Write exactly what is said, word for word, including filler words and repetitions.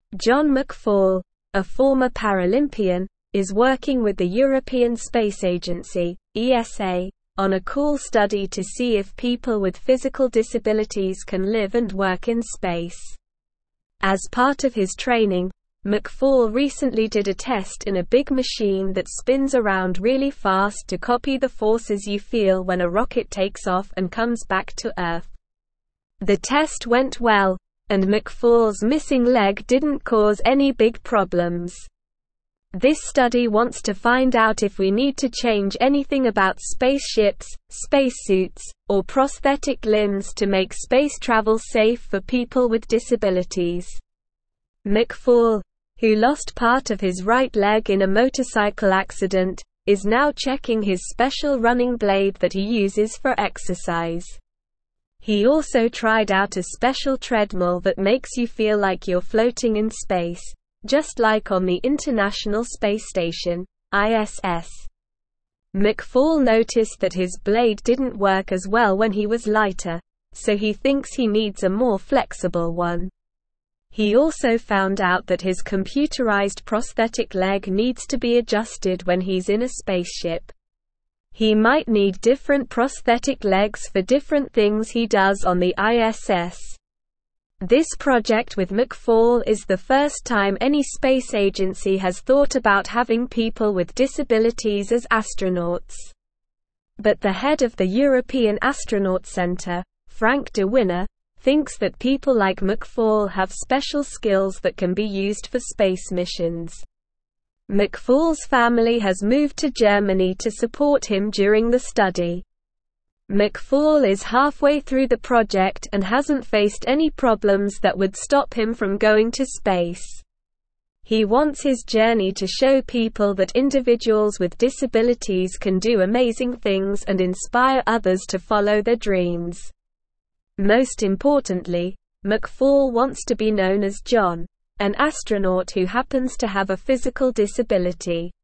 John McFall, a former Paralympian, is working with the European Space Agency, E S A, on a cool study to see if people with physical disabilities can live and work in space. As part of his training, McFall recently did a test in a big machine that spins around really fast to copy the forces you feel when a rocket takes off and comes back to Earth. The test went well, and McFall's missing leg didn't cause any big problems. This study wants to find out if we need to change anything about spaceships, spacesuits, or prosthetic limbs to make space travel safe for people with disabilities. McFall, who lost part of his right leg in a motorcycle accident, is now checking his special running blade that he uses for exercise. He also tried out a special treadmill that makes you feel like you're floating in space, just like on the International Space Station, I S S. McFall noticed that his blade didn't work as well when he was lighter, so he thinks he needs a more flexible one. He also found out that his computerized prosthetic leg needs to be adjusted when he's in a spaceship. He might need different prosthetic legs for different things he does on the I S S. This project with McFall is the first time any space agency has thought about having people with disabilities as astronauts. But the head of the European Astronaut Centre, Frank de Winner, thinks that people like McFall have special skills that can be used for space missions. McFall's family has moved to Germany to support him during the study. McFall is halfway through the project and hasn't faced any problems that would stop him from going to space. He wants his journey to show people that individuals with disabilities can do amazing things and inspire others to follow their dreams. Most importantly, McFall wants to be known as John, an astronaut who happens to have a physical disability.